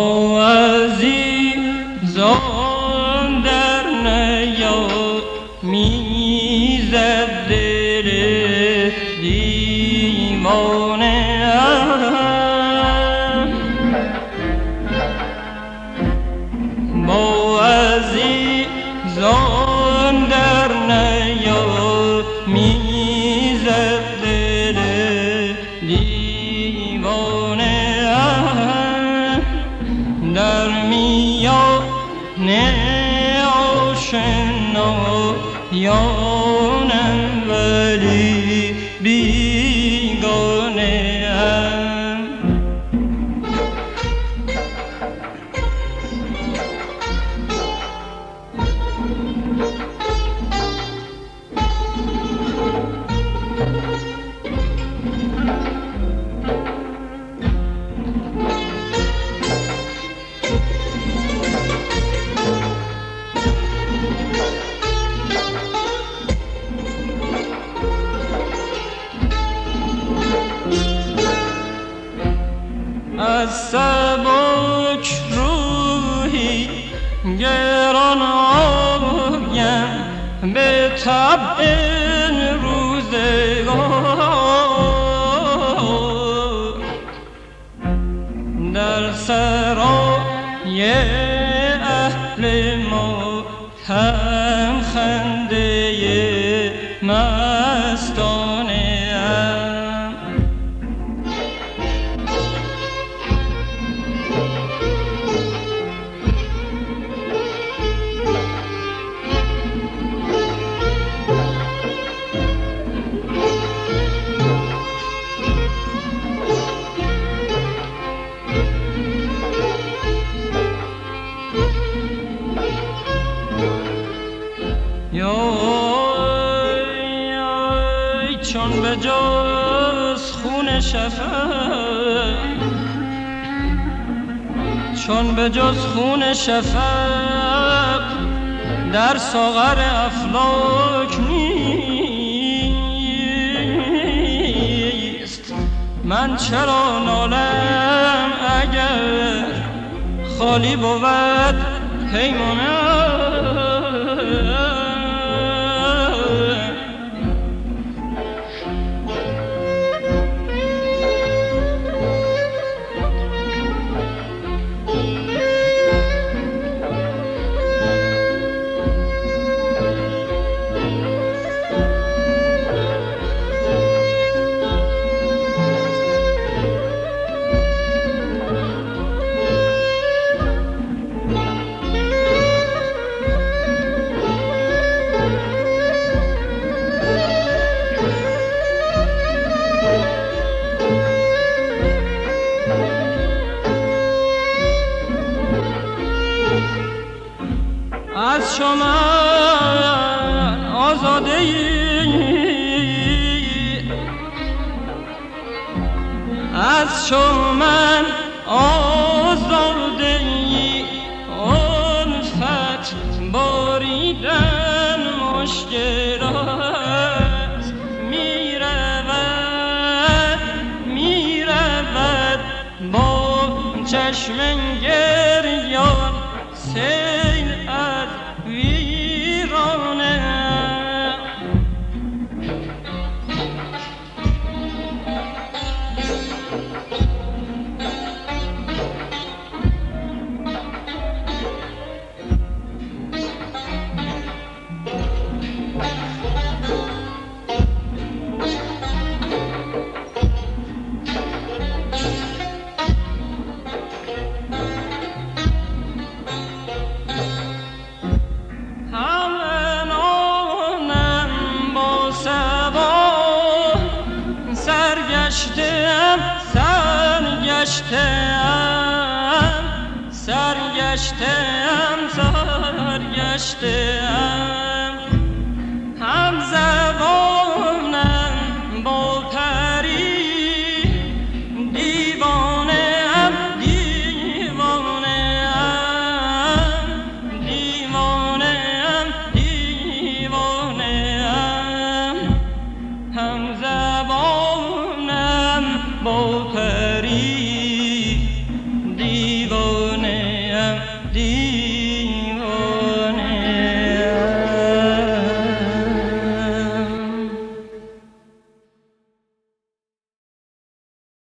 با عزیزان در نیاد میزد دل دیوانه با عزیزان در نیاد میزد دل دیوانه در میان آشنایانم ولی بیگانه ام. از سبک روحی گران آیم به طبع روزگار در سرای اهل ما هم خنده مستانه ام. چون به جز خون شفق چون به جز خون شفق در ساغر افلاک نیست، من چرا نالم اگر خالی بود پیمانه. از شما آزاده از شما آزاده الفت باریدن مشکل است. میرود با چشم گریان سیل از ویرانه. سرگشتم